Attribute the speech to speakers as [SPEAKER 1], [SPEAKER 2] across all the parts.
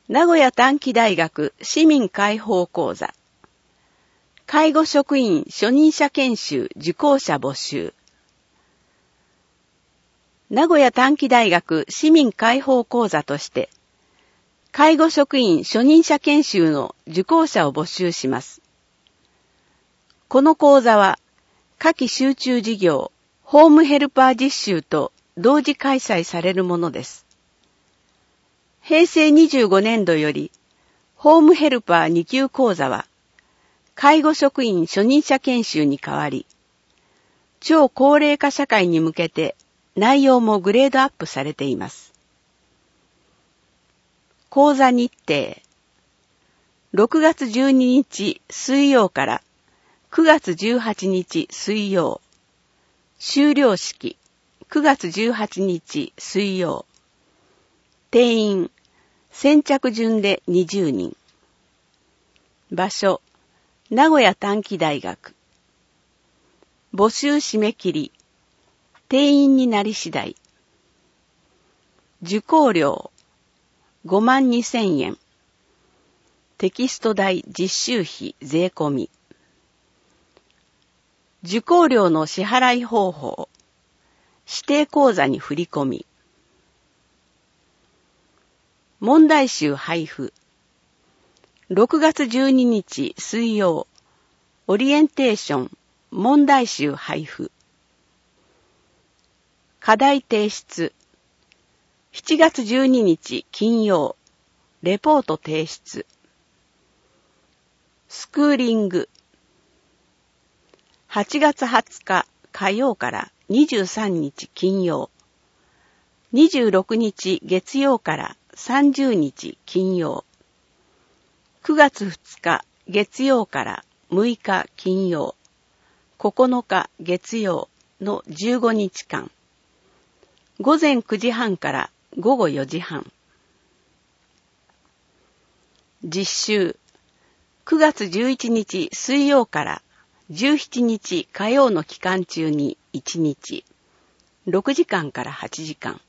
[SPEAKER 1] 名古屋短期大学市民開放講座。介護職員初任者研修受講者募集。名古屋短期大学市民開放講座として、介護職員初任者研修の受講者を募集します。この講座は、夏季集中事業、ホームヘルパー実習と同時開催されるものです。平成25年度より、ホームヘルパー2級講座は、介護職員初任者研修に代わり、超高齢化社会に向けて内容もグレードアップされています。講座日程、6月12日水曜から9月18日水曜、修了式、9月18日水曜、定員、先着順で20人。場所、名古屋短期大学。募集締め切り、定員になり次第。受講料、52,000円。テキスト代実習費税込み。受講料の支払い方法、指定口座に振り込み。問題集配布。6月12日水曜、オリエンテーション問題集配布。課題提出。7月12日金曜、レポート提出。スクーリング。8月20日火曜から23日金曜、26日月曜から30日金曜、9月2日月曜から6日金曜、9日月曜の15日間、午前9時半から午後4時半。実習、9月11日水曜から17日火曜の期間中に1日、6時間から8時間。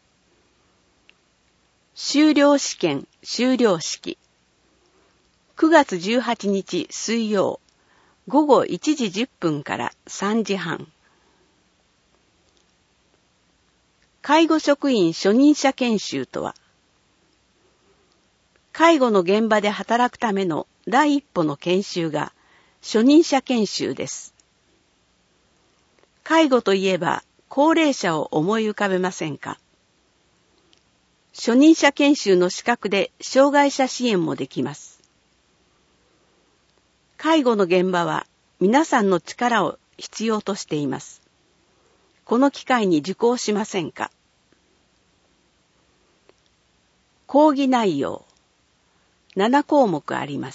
[SPEAKER 1] 修了試験修了式。9月18日水曜、午後1時10分から3時半。介護職員初任者研修とは、介護の現場で働くための第一歩の研修が初任者研修です。介護といえば高齢者を思い浮かべませんか？初任者研修の資格で障害者支援もできます。介護の現場は皆さんの力を必要としています。この機会に受講しませんか？講義内容、7項目あります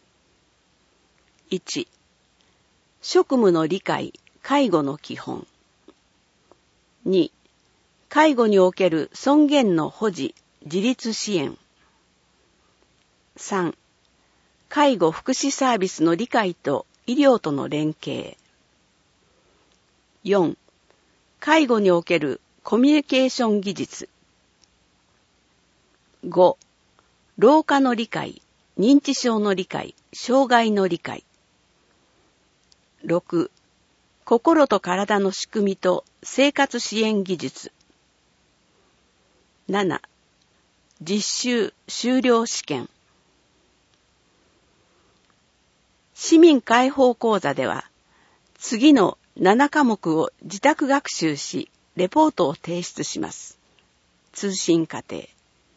[SPEAKER 1] 。1、職務の理解、介護の基本。2、介護における尊厳の保持、自立支援。3、介護福祉サービスの理解と医療との連携。4、介護におけるコミュニケーション技術。5、老化の理解、認知症の理解、障害の理解。6、心と体の仕組みと生活支援技術。7、実習修了試験。市民開放講座では、次の7科目を自宅学習し、レポートを提出します。通信課程。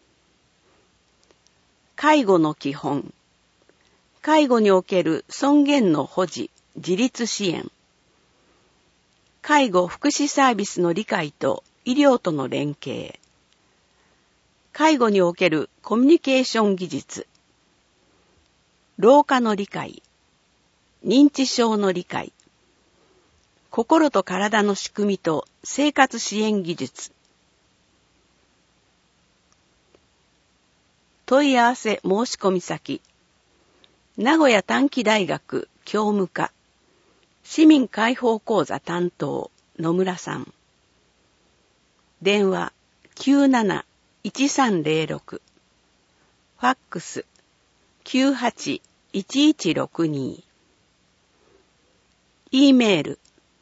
[SPEAKER 1] 介護の基本。介護における尊厳の保持、自立支援。介護福祉サービスの理解と医療との連携。介護におけるコミュニケーション技術。老化の理解。認知症の理解。心と体の仕組みと生活支援技術。問い合わせ申し込み先。名古屋短期大学教務課。市民開放講座担当野村さん。電話 97-1306 ファックス 981162 E メール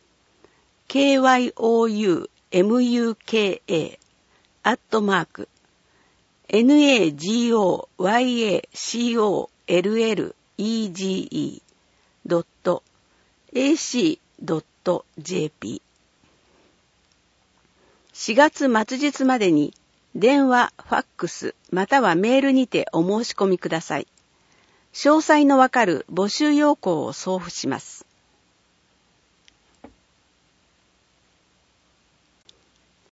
[SPEAKER 1] kyouyukelege.ac.jp 4月末日までに電話、ファックスまたはメールにてお申し込みください。詳細のわかる募集要項を送付します。